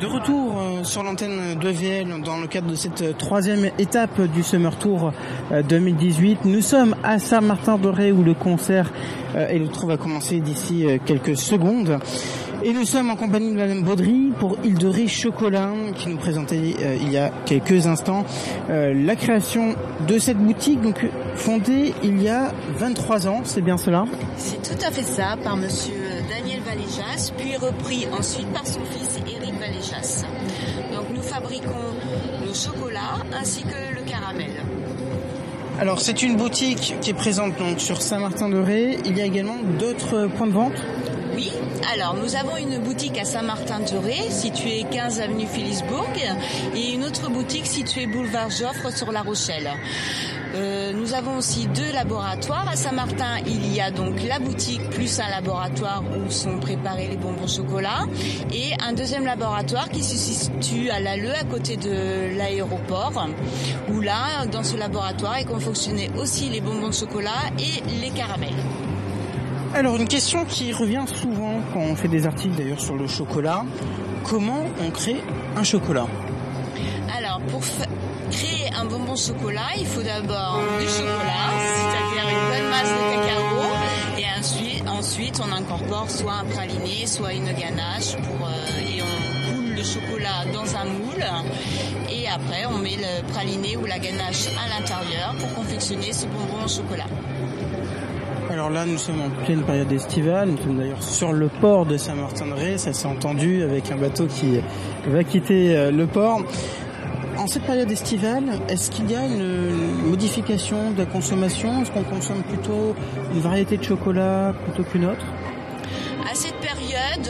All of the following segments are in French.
De retour sur l'antenne d'EVL dans le cadre de cette troisième étape du Summer Tour 2018. Nous sommes à Saint-Martin-de-Ré où le concert et le tour va commencer d'ici quelques secondes. Et nous sommes en compagnie de Madame Baudry pour Île de Ré Chocolat qui nous présentait il y a quelques instants la création de cette boutique donc fondée il y a 23 ans, c'est bien cela? C'est tout à fait ça, par monsieur Daniel Valéjas, puis repris ensuite par son fils Éric Valéjas. Donc nous fabriquons le chocolat ainsi que le caramel. Alors c'est une boutique qui est présente donc sur Saint-Martin-de-Ré. Il y a également d'autres points de vente? Oui, alors nous avons une boutique à Saint-Martin-de-Ré située 15 avenue Philipsbourg et une autre boutique située boulevard Joffre sur La Rochelle. Nous avons aussi 2 laboratoires. À Saint-Martin, il y a donc la boutique plus un laboratoire où sont préparés les bonbons chocolat et un deuxième laboratoire qui se situe à Lalleux à côté de l'aéroport où là, dans ce laboratoire, est confectionné aussi les bonbons de chocolat et les caramels. Alors une question qui revient souvent quand on fait des articles d'ailleurs sur le chocolat, comment on crée un chocolat? Alors pour créer un bonbon chocolat, il faut d'abord du chocolat, c'est-à-dire une bonne masse de cacao et ensuite on incorpore soit un praliné, soit une ganache et on coule le chocolat dans un moule et après on met le praliné ou la ganache à l'intérieur pour confectionner ce bonbon au chocolat. Alors là, nous sommes en pleine période estivale. Nous sommes d'ailleurs sur le port de Saint-Martin-de-Ré. Ça s'est entendu avec un bateau qui va quitter le port. En cette période estivale, est-ce qu'il y a une modification de la consommation? Est-ce qu'on consomme plutôt une variété de chocolat plutôt qu'une autre? À cette période,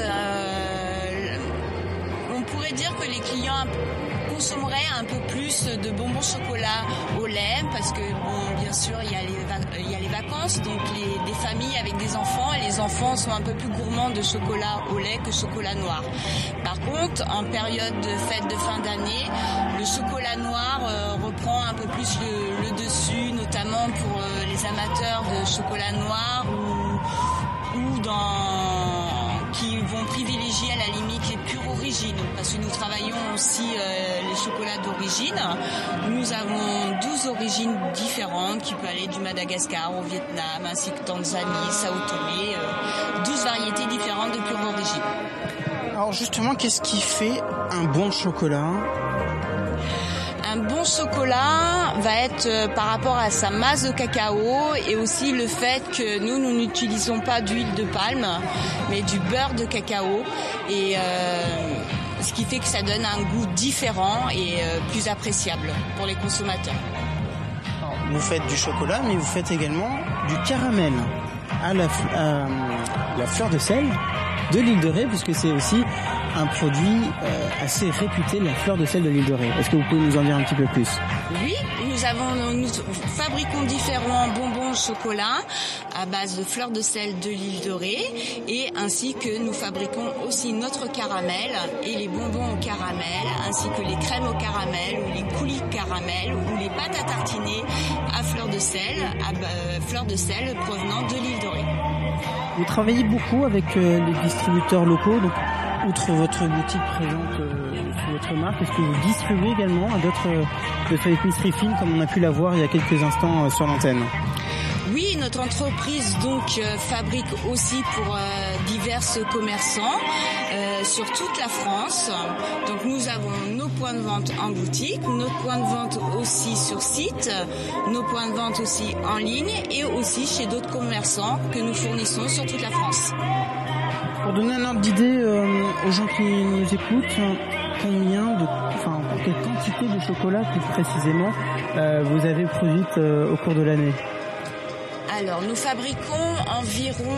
on pourrait dire que les clients consommeraient un peu plus de bonbons chocolat au lait parce que bon, bien sûr il y a les vacances, donc des familles avec des enfants et les enfants sont un peu plus gourmands de chocolat au lait que chocolat noir. Par contre, en période de fête de fin d'année, le chocolat noir reprend un peu plus le dessus, notamment pour les amateurs de chocolat noir ou qui vont privilégier à la limite les pures origines, parce que nous travaillons aussi les chocolats d'origine. Nous avons 12 origines différentes qui peuvent aller du Madagascar au Vietnam, ainsi que Tanzanie, Sao Tomé, 12 variétés différentes de pure origine. Alors justement, qu'est-ce qui fait un bon chocolat ? Un bon chocolat va être par rapport à sa masse de cacao et aussi le fait que nous n'utilisons pas d'huile de palme mais du beurre de cacao et ce qui fait que ça donne un goût différent et plus appréciable pour les consommateurs. Alors, vous faites du chocolat mais vous faites également du caramel à la fleur de sel de l'île de Ré puisque c'est aussi un produit assez réputé, la fleur de sel de l'île de Ré. Est-ce que vous pouvez nous en dire un petit peu plus ? Oui, nous fabriquons différents bonbons au chocolat à base de fleur de sel de l'île de Ré et ainsi que nous fabriquons aussi notre caramel et les bonbons au caramel ainsi que les crèmes au caramel ou les coulis caramel ou les pâtes à tartiner à fleur de sel provenant de l'île de Ré. Vous travaillez beaucoup avec les distributeurs locaux, donc outre votre boutique présente sous votre marque, est-ce que vous distribuez également à d'autres épiceries fines comme on a pu la voir il y a quelques instants sur l'antenne ? Oui, notre entreprise donc fabrique aussi pour divers commerçants sur toute la France. Donc nous avons nos points de vente en boutique, nos points de vente aussi sur site, nos points de vente aussi en ligne et aussi chez d'autres commerçants que nous fournissons sur toute la France. Pour donner un ordre d'idée aux gens qui nous écoutent, quelle quantité de chocolat plus précisément vous avez produite au cours de l'année ? Alors nous fabriquons environ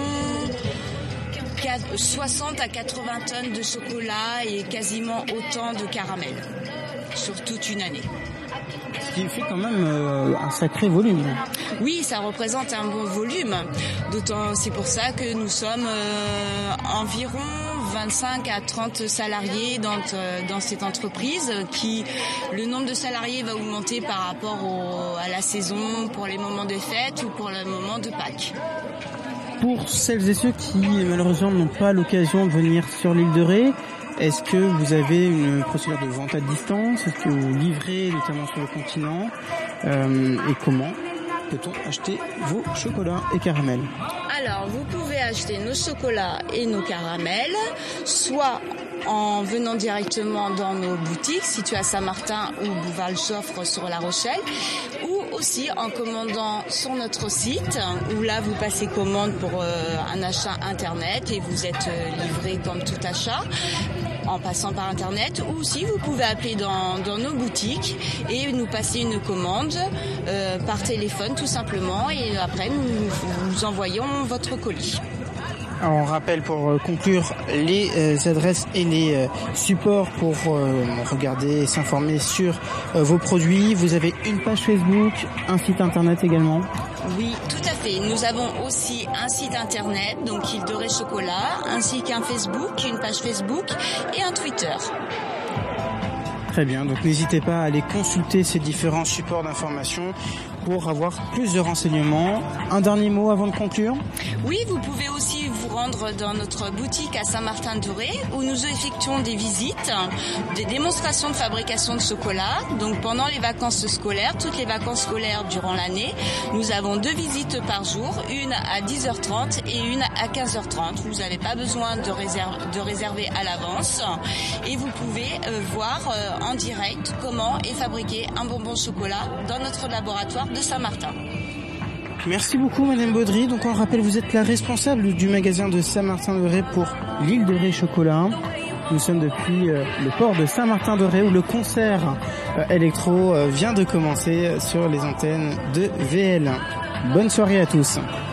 60 à 80 tonnes de chocolat et quasiment autant de caramel sur toute une année. Ce qui fait quand même un sacré volume. Oui, ça représente un bon volume. C'est pour ça que nous sommes environ 25 à 30 salariés dans cette entreprise. Le nombre de salariés va augmenter par rapport à la saison, pour les moments de fête ou pour le moment de Pâques. Pour celles et ceux qui malheureusement n'ont pas l'occasion de venir sur l'île de Ré, Est-ce que vous avez une procédure de vente à distance? Est-ce que vous livrez notamment sur le continent? Et comment peut-on acheter vos chocolats et caramels? Alors, vous pouvez acheter nos chocolats et nos caramels, soit en venant directement dans nos boutiques situées à Saint-Martin ou Bouvard-le-Joffre sur La Rochelle, ou aussi en commandant sur notre site, où là vous passez commande pour un achat internet et vous êtes livré comme tout achat en passant par internet, ou aussi vous pouvez appeler dans nos boutiques et nous passer une commande par téléphone tout simplement, et après nous vous envoyons votre colis. Alors on rappelle pour conclure les adresses et les supports pour regarder et s'informer sur vos produits. Vous avez une page Facebook, un site internet également? Oui, tout à fait. Nous avons aussi un site internet, donc Île de Ré Chocolat, ainsi qu'un Facebook, une page Facebook et un Twitter. Très bien, donc n'hésitez pas à aller consulter ces différents supports d'information pour avoir plus de renseignements. Un dernier mot avant de conclure? Oui, vous pouvez aussi vous rendre dans notre boutique à Saint-Martin-de-Ré, où nous effectuons des visites, des démonstrations de fabrication de chocolat. Donc pendant les vacances scolaires, toutes les vacances scolaires durant l'année, nous avons 2 visites par jour, une à 10h30 et une à 15h30. Vous n'avez pas besoin de réserver à l'avance, et vous pouvez voir en direct comment est fabriqué un bonbon chocolat dans notre laboratoire de Saint-Martin. Merci beaucoup Madame Baudry. Donc on rappelle, vous êtes la responsable du magasin de Saint-Martin-de-Ré pour l'Île de Ré Chocolat. Nous sommes depuis le port de Saint-Martin-de-Ré où le concert électro vient de commencer sur les antennes de VL. Bonne soirée à tous.